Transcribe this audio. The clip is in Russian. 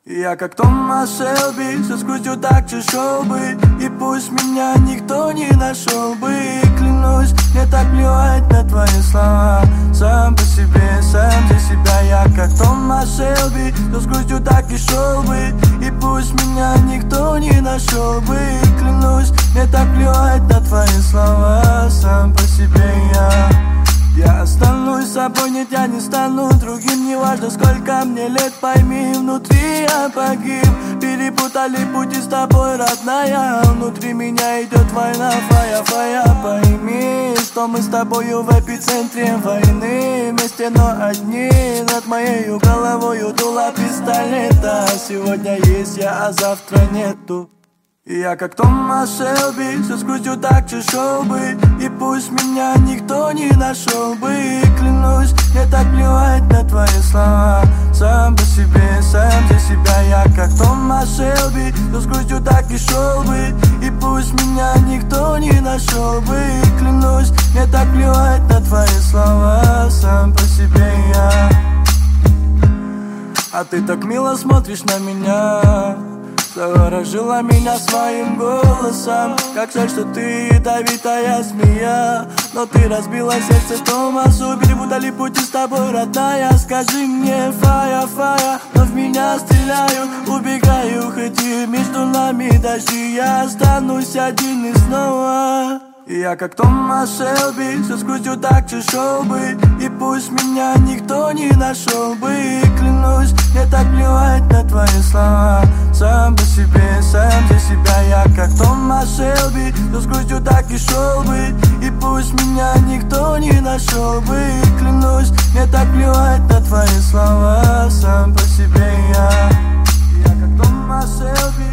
Я как Томас Шелби, со скутью так чешел бы, и пусть меня никто не нашел бы. Клянусь, мне так плевать на твои слова. Сам по себе, сам за себя. Я как Томас Шелби, со скутью так и шел бы, и пусть меня никто не нашел бы. Клянусь, мне так плевать на твои слова. Сам по себе я останусь собой, нет, я не стану другим. Неважно, сколько мне лет, пойми, внутри я погиб. Перепутали пути с тобой, родная. Внутри меня идет война, фая. Пойми, что мы с тобою в эпицентре войны. Вместе, но одни. Над моей головой дуло пистолета. Сегодня есть я, а завтра нету. Я как Томас Шелби, со скутью так чешел бы, и пусть меня никто не нашел бы. Клянусь, мне так плевать на твои слова. Сам по себе, сам за себя. Я как Томас Шелби, со скутью так и шел бы, и пусть меня никто не нашел бы. Клянусь, мне так плевать на твои слова. Сам по себе А ты так мило смотришь на меня, заворожила меня своим голосом. Как жаль, что ты ядовитая змея, но ты разбила сердце Томасу. Перепутали пути с тобой, родная. Скажи мне, фая, но в меня стреляют. Убегаю, хоть и между нами дожди. Я останусь один и снова. Я как Томас Шелби, со скутью так чешел бы, и пусть меня никто не нашел бы. Клянусь, мне так плевать на твои слова. Сам по себе, сам за себя. Я как Томас Шелби, со скутью так и шел бы, и пусть меня никто не нашел бы. Клянусь, мне так плевать на твои слова. Сам по себе я как Томас Шелби.